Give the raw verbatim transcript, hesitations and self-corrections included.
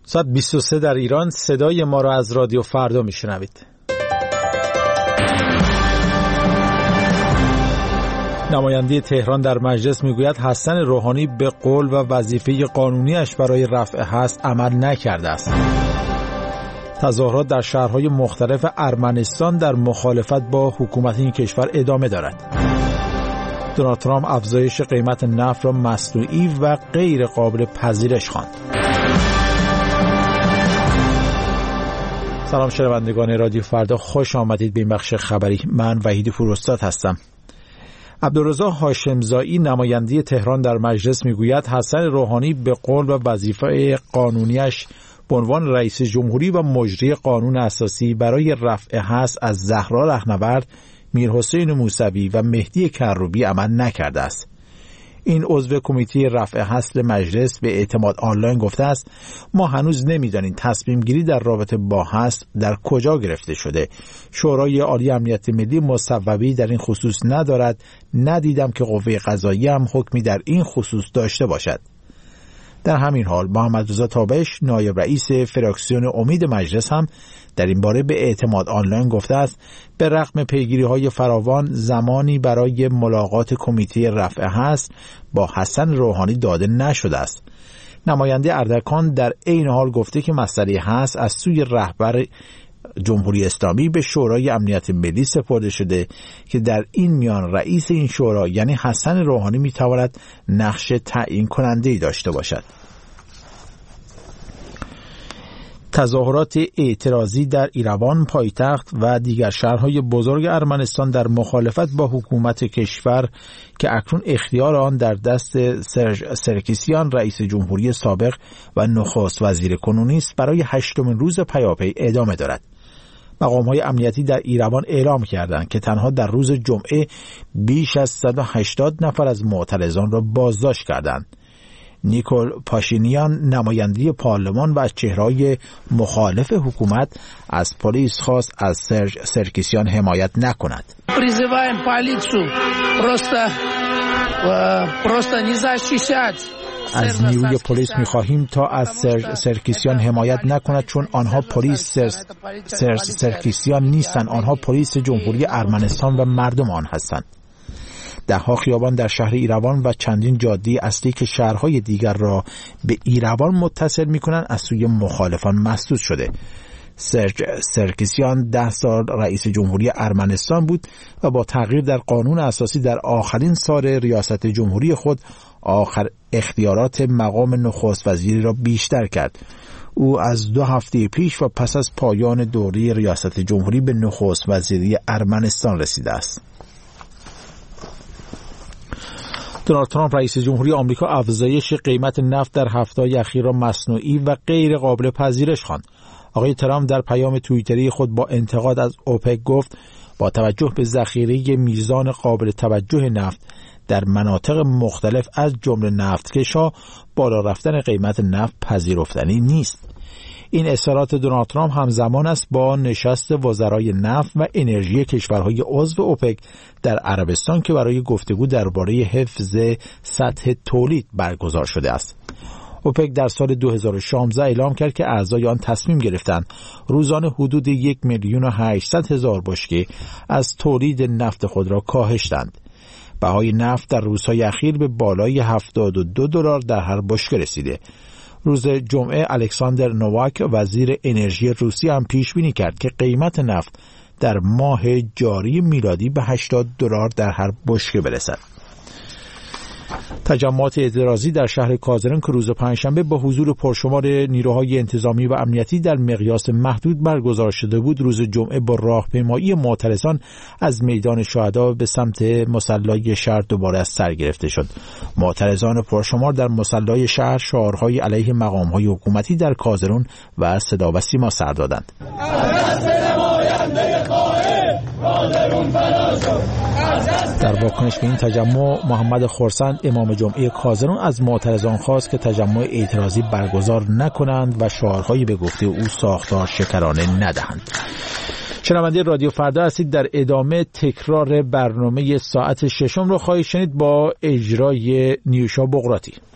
ساعت بیست و سه در ایران. صدای ما را از رادیو فردا میشنوید. نماینده تهران در مجلس میگوید حسن روحانی به قول و وظیفه قانونیش برای رفع حصر عمل نکرده است. تظاهرات در شهرهای مختلف ارمنستان در مخالفت با حکومت این کشور ادامه دارد. دونالد ترامپ افزایش قیمت نفت را مصنوعی و غیر قابل پذیرش خواند. سلام شنوندگان رادیو فردا، خوش آمدید به این بخش خبری. من وحید فروستاد هستم. عبدالرضا هاشمزایی نماینده تهران در مجلس میگوید حسن روحانی به قول و وظیفه قانونیش به عنوان رئیس جمهوری و مجری قانون اساسی برای رفع حصر از زهرا رهنورد، میرحسین موسوی و مهدی کروبی عمل نکرده است. این عضو کمیته رفع حصر مجلس به اعتماد آنلاین گفته است ما هنوز نمی‌دانیم تصمیم گیری در رابطه با حصر در کجا گرفته شده. شورای عالی امنیت ملی مصوبی در این خصوص ندارد. ندیدم که قوه قضاییه هم حکمی در این خصوص داشته باشد. در همین حال محمد رضا تابش نایب رئیس فراکسیون امید مجلس هم در این باره به اعتماد آنلاین گفته است به رغم پیگیری‌های فراوان زمانی برای ملاقات کمیته رفع حصر با حسن روحانی داده نشده است. نماینده اردکان در عین حال گفته که مسئله حصر از سوی رهبر جمهوری اسلامی به شورای امنیت ملی سپرده شده که در این میان رئیس این شورا یعنی حسن روحانی میتواند نقش تعیین کننده‌ای داشته باشد. تظاهرات اعتراضی در ایروان پایتخت و دیگر شهرهای بزرگ ارمنستان در مخالفت با حکومت کشور که اکنون اختیار آن در دست سرژ سرکیسیان رئیس جمهوری سابق و نخست وزیر کنونی است برای هشتمین روز پیاپی ادامه دارد. مقام‌های امنیتی در ایروان اعلام کردند که تنها در روز جمعه بیش از صد و هشتاد نفر از معترضان را بازداشت کردند. نیکول پاشینیان نماینده پارلمان و از چهره‌های مخالف حکومت از پلیس خواست از سرژ سرکیسیان حمایت نکند. پریزوایم پلیسو پروستا پروستا نزاشیشات از نیروی پلیس می‌خواهیم تا از سرژ سرکیسیان حمایت نکند چون آنها پلیس سرژ سر سرکیسیان نیستند. آنها پلیس جمهوری ارمنستان و مردم آن هستند. ده‌ها خیابان در شهر ایروان و چندین جاده اصلی که شهرهای دیگر را به ایروان متصل می‌کنند از سوی مخالفان مسدود شده. سرژ سرکیسیان ده سال رئیس جمهوری ارمنستان بود و با تغییر در قانون اساسی در آخرین سال ریاست جمهوری خود آخر اختیارات مقام نخست وزیری را بیشتر کرد. او از دو هفته پیش و پس از پایان دوره ریاست جمهوری به نخست وزیری ارمنستان رسیده است. دونالد ترامپ رئیس جمهوری آمریکا افزایش قیمت نفت در هفته‌های اخیر را مصنوعی و غیر قابل پذیرش خواند. آقای ترامپ در پیام توییتری خود با انتقاد از اوپک گفت با توجه به ذخیره میزان قابل توجه نفت در مناطق مختلف از جمله نفتکش‌ها بالا رفتن قیمت نفت پذیرفتنی نیست. این اظهارات دونالد ترامپ همزمان است با نشست وزرای نفت و انرژی کشورهای عضو اوپک در عربستان که برای گفتگو درباره حفظ سطح تولید برگزار شده است. اوپک در سال دو هزار و شانزده اعلام کرد که اعضای آن تصمیم گرفتند روزانه حدود یک میلیون و هشتصد هزار بشکه از تولید نفت خود را کاهش دهند. بهای نفت در روزهای اخیر به بالای هفتاد و دو دلار در هر بشکه رسیده. روز جمعه الکساندر نوواک وزیر انرژی روسیه هم پیش بینی کرد که قیمت نفت در ماه جاری میلادی به هشتاد دلار در هر بشکه برسد. تجمعات اعتراضی در شهر کازرن که روز پنجشنبه با حضور پرشمار نیروهای انتظامی و امنیتی در مقیاس محدود برگزار شده بود، روز جمعه با راهپیمایی معترضان از میدان شهدا به سمت مصلی شهر دوباره از سر گرفته شد. معترضان پرشمار در مصلی شهر شعارهای علیه مقام‌های حکومتی در کازرون و صدا و سیما سر دادند. در واکنش به این تجمع محمد خرسند امام جمعه کازرون از معترضان خواست که تجمع اعتراضی برگزار نکنند و شعارهایی به گفته او ساختار شکرانه ندهند. شنونده رادیو فردا هستید. در ادامه تکرار برنامه ساعت ششم رو خواهید شنید با اجرای نیوشا بغراتی.